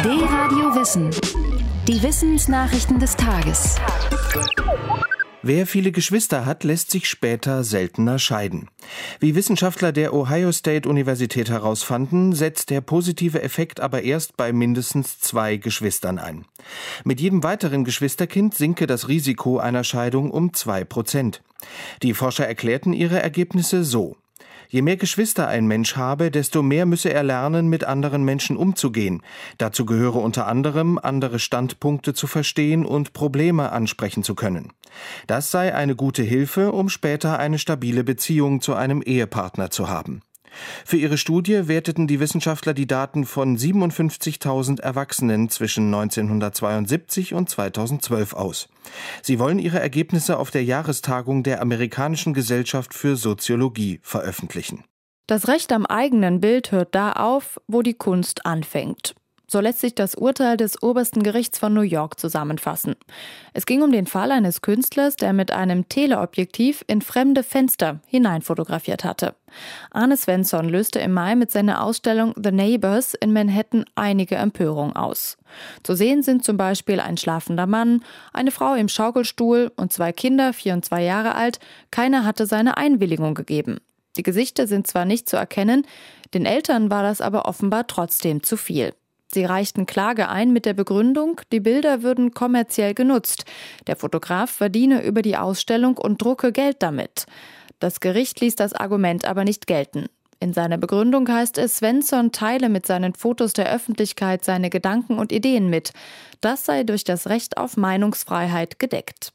D-Radio Wissen. Die Wissensnachrichten des Tages. Wer viele Geschwister hat, lässt sich später seltener scheiden. Wie Wissenschaftler der Ohio State Universität herausfanden, setzt der positive Effekt aber erst bei mindestens 2 Geschwistern ein. Mit jedem weiteren Geschwisterkind sinke das Risiko einer Scheidung um 2%. Die Forscher erklärten ihre Ergebnisse so: Je mehr Geschwister ein Mensch habe, desto mehr müsse er lernen, mit anderen Menschen umzugehen. Dazu gehöre unter anderem, andere Standpunkte zu verstehen und Probleme ansprechen zu können. Das sei eine gute Hilfe, um später eine stabile Beziehung zu einem Ehepartner zu haben. Für ihre Studie werteten die Wissenschaftler die Daten von 57.000 Erwachsenen zwischen 1972 und 2012 aus. Sie wollen ihre Ergebnisse auf der Jahrestagung der Amerikanischen Gesellschaft für Soziologie veröffentlichen. Das Recht am eigenen Bild hört da auf, wo die Kunst anfängt. So lässt sich das Urteil des obersten Gerichts von New York zusammenfassen. Es ging um den Fall eines Künstlers, der mit einem Teleobjektiv in fremde Fenster hineinfotografiert hatte. Arne Svensson löste im Mai mit seiner Ausstellung The Neighbors in Manhattan einige Empörung aus. Zu sehen sind zum Beispiel ein schlafender Mann, eine Frau im Schaukelstuhl und 2 Kinder, 4 und 2 Jahre alt. Keiner hatte seine Einwilligung gegeben. Die Gesichter sind zwar nicht zu erkennen, den Eltern war das aber offenbar trotzdem zu viel. Sie reichten Klage ein mit der Begründung, die Bilder würden kommerziell genutzt. Der Fotograf verdiene über die Ausstellung und drucke Geld damit. Das Gericht ließ das Argument aber nicht gelten. In seiner Begründung heißt es, Svensson teile mit seinen Fotos der Öffentlichkeit seine Gedanken und Ideen mit. Das sei durch das Recht auf Meinungsfreiheit gedeckt.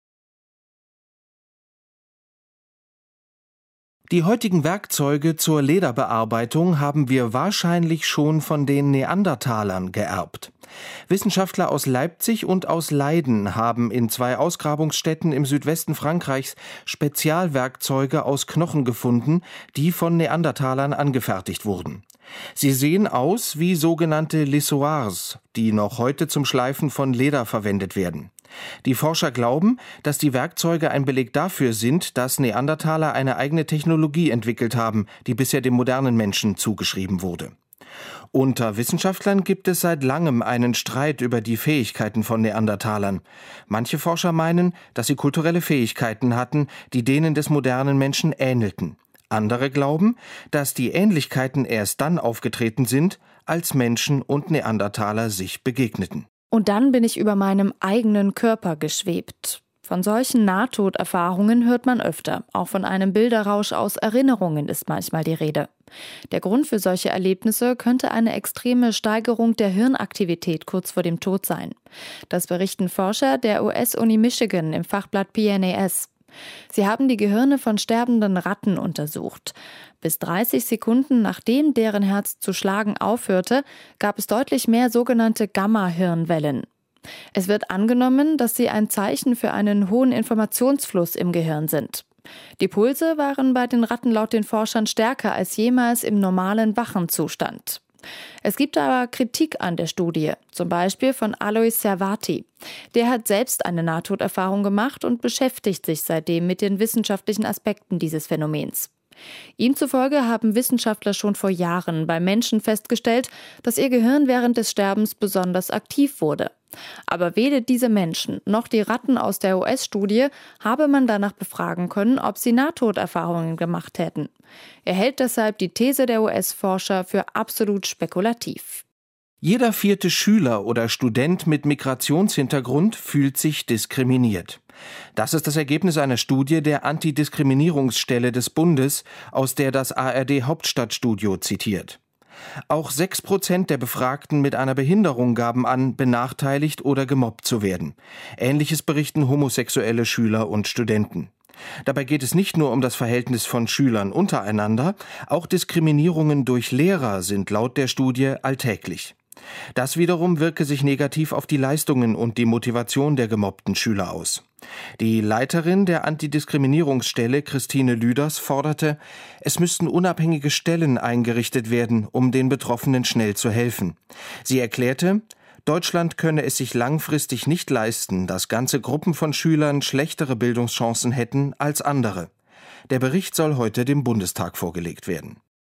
Die heutigen Werkzeuge zur Lederbearbeitung haben wir wahrscheinlich schon von den Neandertalern geerbt. Wissenschaftler aus Leipzig und aus Leiden haben in 2 Ausgrabungsstätten im Südwesten Frankreichs Spezialwerkzeuge aus Knochen gefunden, die von Neandertalern angefertigt wurden. Sie sehen aus wie sogenannte Lissoirs, die noch heute zum Schleifen von Leder verwendet werden. Die Forscher glauben, dass die Werkzeuge ein Beleg dafür sind, dass Neandertaler eine eigene Technologie entwickelt haben, die bisher dem modernen Menschen zugeschrieben wurde. Unter Wissenschaftlern gibt es seit langem einen Streit über die Fähigkeiten von Neandertalern. Manche Forscher meinen, dass sie kulturelle Fähigkeiten hatten, die denen des modernen Menschen ähnelten. Andere glauben, dass die Ähnlichkeiten erst dann aufgetreten sind, als Menschen und Neandertaler sich begegneten. Und dann bin ich über meinem eigenen Körper geschwebt. Von solchen Nahtoderfahrungen hört man öfter. Auch von einem Bilderrausch aus Erinnerungen ist manchmal die Rede. Der Grund für solche Erlebnisse könnte eine extreme Steigerung der Hirnaktivität kurz vor dem Tod sein. Das berichten Forscher der US-Uni Michigan im Fachblatt PNAS. Sie haben die Gehirne von sterbenden Ratten untersucht. Bis 30 Sekunden nachdem deren Herz zu schlagen aufhörte, gab es deutlich mehr sogenannte Gamma-Hirnwellen. Es wird angenommen, dass sie ein Zeichen für einen hohen Informationsfluss im Gehirn sind. Die Pulse waren bei den Ratten laut den Forschern stärker als jemals im normalen wachen Zustand. Es gibt aber Kritik an der Studie, zum Beispiel von Alois Servati. Der hat selbst eine Nahtoderfahrung gemacht und beschäftigt sich seitdem mit den wissenschaftlichen Aspekten dieses Phänomens. Ihm zufolge haben Wissenschaftler schon vor Jahren bei Menschen festgestellt, dass ihr Gehirn während des Sterbens besonders aktiv wurde. Aber weder diese Menschen noch die Ratten aus der US-Studie habe man danach befragen können, ob sie Nahtoderfahrungen gemacht hätten. Er hält deshalb die These der US-Forscher für absolut spekulativ. Jeder 4. Schüler oder Student mit Migrationshintergrund fühlt sich diskriminiert. Das ist das Ergebnis einer Studie der Antidiskriminierungsstelle des Bundes, aus der das ARD Hauptstadtstudio zitiert. Auch 6% der Befragten mit einer Behinderung gaben an, benachteiligt oder gemobbt zu werden. Ähnliches berichten homosexuelle Schüler und Studenten. Dabei geht es nicht nur um das Verhältnis von Schülern untereinander, auch Diskriminierungen durch Lehrer sind laut der Studie alltäglich. Das wiederum wirke sich negativ auf die Leistungen und die Motivation der gemobbten Schüler aus. Die Leiterin der Antidiskriminierungsstelle, Christine Lüders, forderte, es müssten unabhängige Stellen eingerichtet werden, um den Betroffenen schnell zu helfen. Sie erklärte, Deutschland könne es sich langfristig nicht leisten, dass ganze Gruppen von Schülern schlechtere Bildungschancen hätten als andere. Der Bericht soll heute dem Bundestag vorgelegt werden.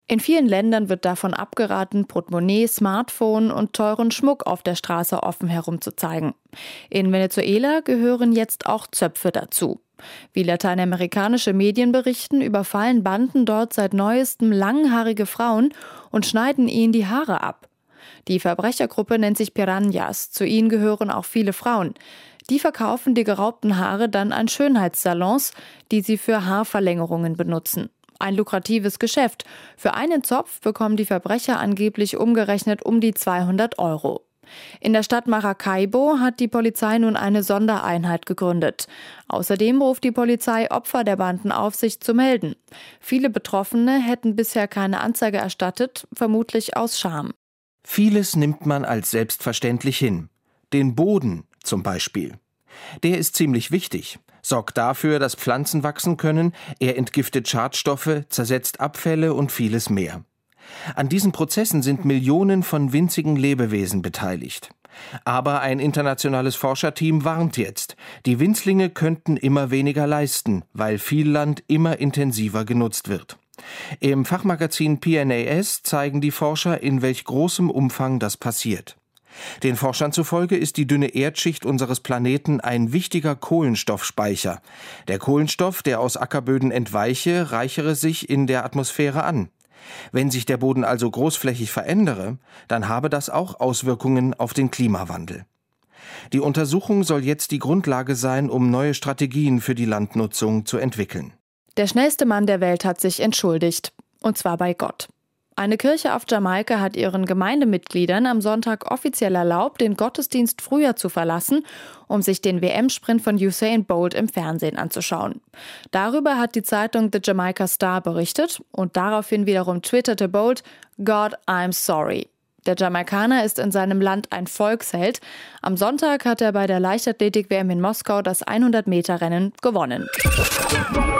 In vielen Ländern wird davon abgeraten, Portemonnaie, Smartphone und teuren Schmuck auf der Straße offen herumzuzeigen. In Venezuela gehören jetzt auch Zöpfe dazu. Wie lateinamerikanische Medien berichten, überfallen Banden dort seit neuestem langhaarige Frauen und schneiden ihnen die Haare ab. Die Verbrechergruppe nennt sich Piranhas, zu ihnen gehören auch viele Frauen. Die verkaufen die geraubten Haare dann an Schönheitssalons, die sie für Haarverlängerungen benutzen. Ein lukratives Geschäft. Für einen Zopf bekommen die Verbrecher angeblich umgerechnet um die 200 €. In der Stadt Maracaibo hat die Polizei nun eine Sondereinheit gegründet. Außerdem ruft die Polizei Opfer der Banden auf, sich zu melden. Viele Betroffene hätten bisher keine Anzeige erstattet, vermutlich aus Scham. Vieles nimmt man als selbstverständlich hin. Den Boden zum Beispiel. Der ist ziemlich wichtig. Sorgt dafür, dass Pflanzen wachsen können, er entgiftet Schadstoffe, zersetzt Abfälle und vieles mehr. An diesen Prozessen sind Millionen von winzigen Lebewesen beteiligt. Aber ein internationales Forscherteam warnt jetzt, die Winzlinge könnten immer weniger leisten, weil viel Land immer intensiver genutzt wird. Im Fachmagazin PNAS zeigen die Forscher, in welch großem Umfang das passiert. Den Forschern zufolge ist die dünne Erdschicht unseres Planeten ein wichtiger Kohlenstoffspeicher. Der Kohlenstoff, der aus Ackerböden entweiche, reichere sich in der Atmosphäre an. Wenn sich der Boden also großflächig verändere, dann habe das auch Auswirkungen auf den Klimawandel. Die Untersuchung soll jetzt die Grundlage sein, um neue Strategien für die Landnutzung zu entwickeln. Der schnellste Mann der Welt hat sich entschuldigt. Und zwar bei Gott. Eine Kirche auf Jamaika hat ihren Gemeindemitgliedern am Sonntag offiziell erlaubt, den Gottesdienst früher zu verlassen, um sich den WM-Sprint von Usain Bolt im Fernsehen anzuschauen. Darüber hat die Zeitung The Jamaica Star berichtet und daraufhin wiederum twitterte Bolt: "God, I'm sorry." Der Jamaikaner ist in seinem Land ein Volksheld. Am Sonntag hat er bei der Leichtathletik-WM in Moskau das 100-Meter-Rennen gewonnen.